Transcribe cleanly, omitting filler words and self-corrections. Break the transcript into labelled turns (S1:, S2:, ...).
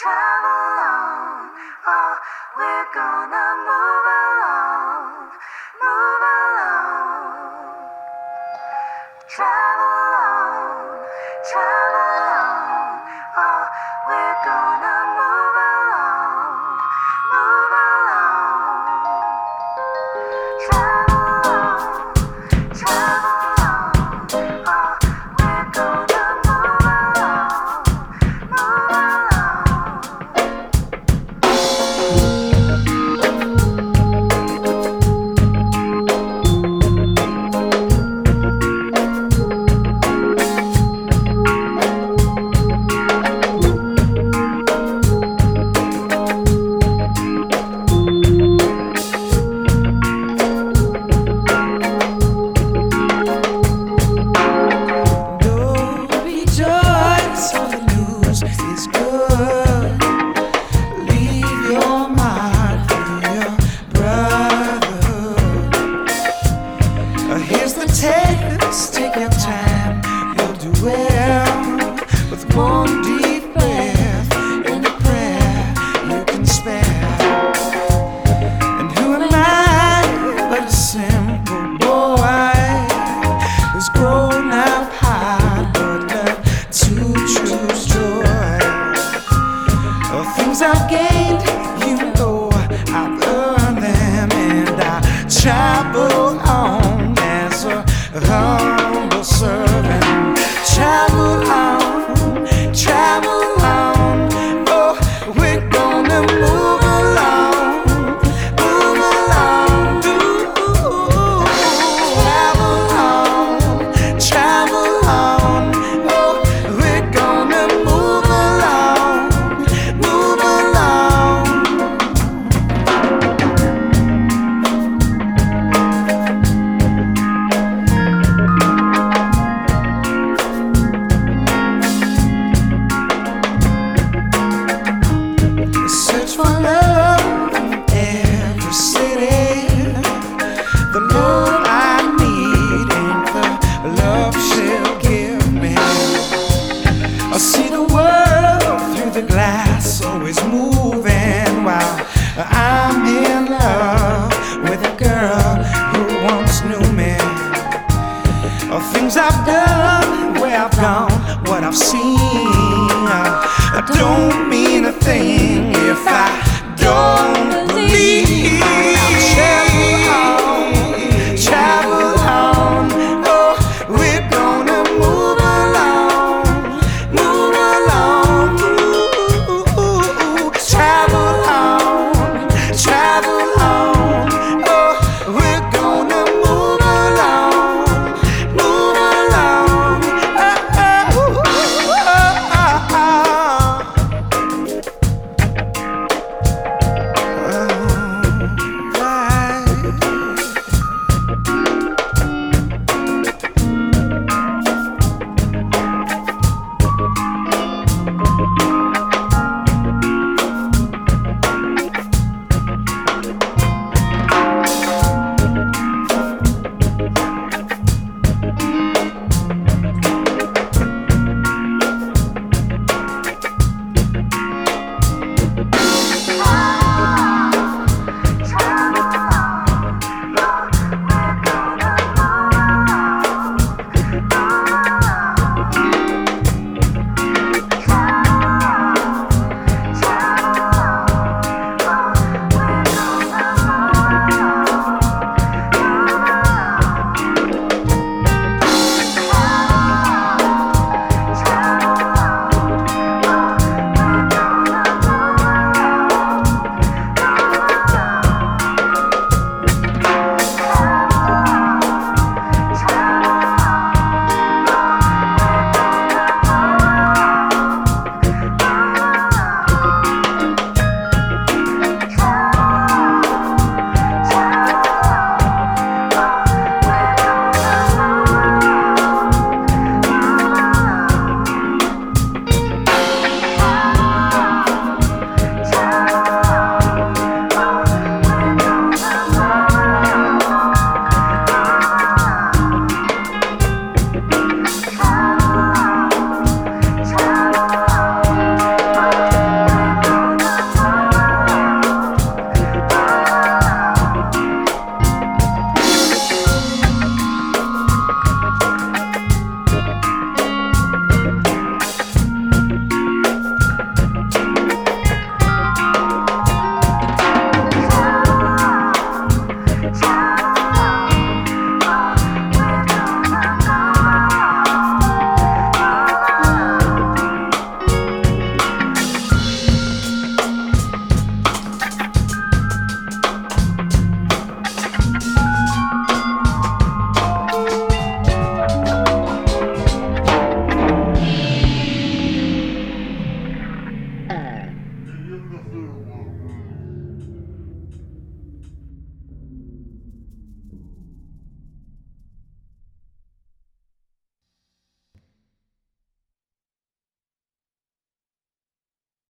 S1: travel on. Oh, we're gonna move along, move along. Travel on, travel on. Oh, we're gonna move along, move along. Travel on, travel on. Oh, we're gonna move along, move
S2: take your time, you'll do well. With one deep breath and a prayer you can spare. And who am I but a simple boy who's grown up hard but learned to choose joy. The things I've gained, you know I've earned them, and I travel on as a humble servant. Travel on, travel on. Oh, we're gonna move along, move along. Ooh, travel on, travel on. Oh, we're gonna move along, move along. Search for love in every city. The love I need ain't the love she'll give me. I see the world through the glass, always moving while I'm in love with a girl who once knew me. Things I've done, where I've gone, what I've seen. I don't mean a thing if I